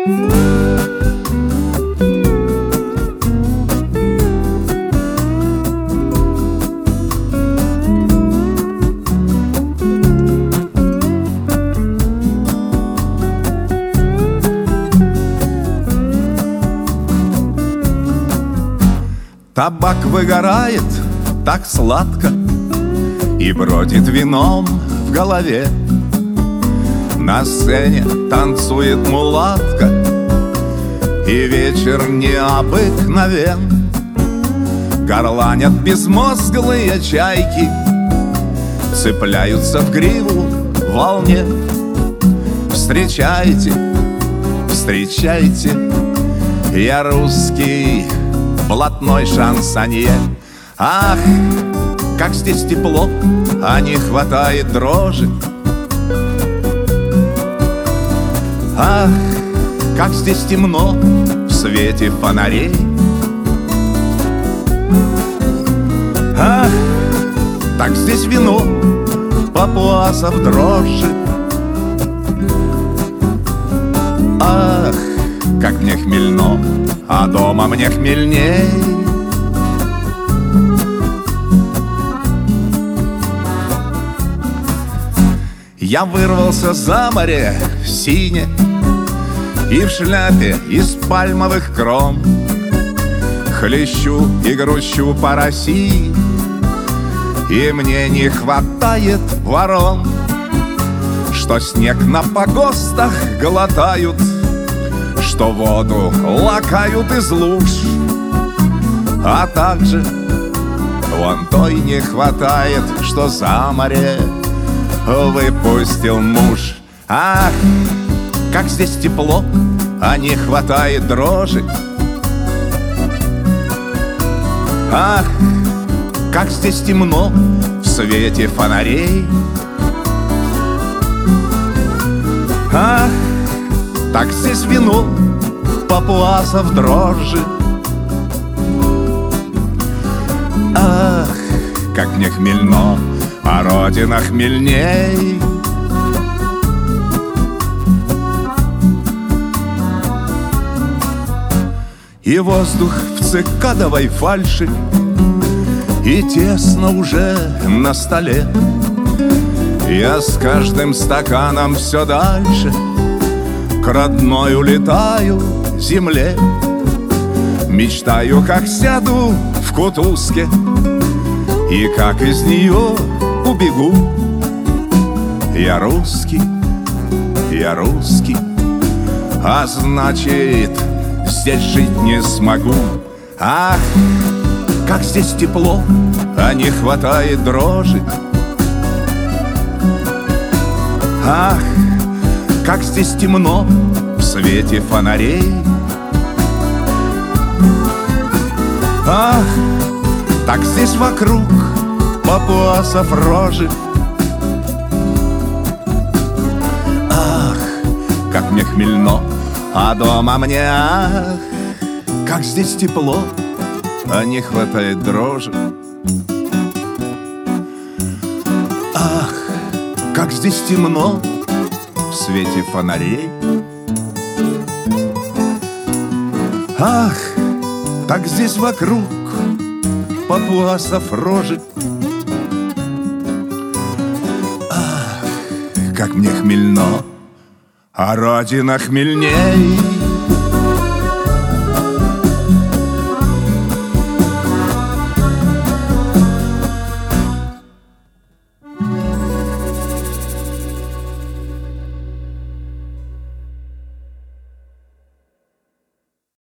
Табак выгорает так сладко и бродит вином в голове. На сцене танцует мулатка, и вечер необыкновен. Горланят безмозглые чайки, цепляются в гриву волне. Встречайте, встречайте, я русский блатной шансонье. Ах, как здесь тепло, а не хватает дрожи. Ах, как здесь темно в свете фонарей. Ах, так здесь вино папуасов дрожжи. Ах, как мне хмельно, а дома мне хмельней. Я вырвался за море сине и в шляпе из пальмовых крон хлещу и грущу по России, и мне не хватает ворон, что снег на погостах глотают, что воду лакают из луж, а также вон той не хватает, что за море выпустил муж. Ах, как здесь тепло, а не хватает дрожи. Ах, как здесь темно в свете фонарей. Ах, так здесь вино папуасов дрожжи. Ах, как мне хмельно, а родина хмельней. И воздух в цикадовой фальши, и тесно уже на столе. Я с каждым стаканом все дальше к родной улетаю земле. Мечтаю, как сяду в кутузке и как из нее убегу. Я русский, а значит, здесь жить не смогу. Ах, как здесь тепло, а не хватает дрожи. Ах, как здесь темно в свете фонарей. Ах, так здесь вокруг папуасов рожи. Ах, как мне хмельно, а дома мне, ах, как здесь тепло, а не хватает дрожи. Ах, как здесь темно в свете фонарей. Ах, так здесь вокруг папуасов рожи. Ах, как мне хмельно, а родина хмельней.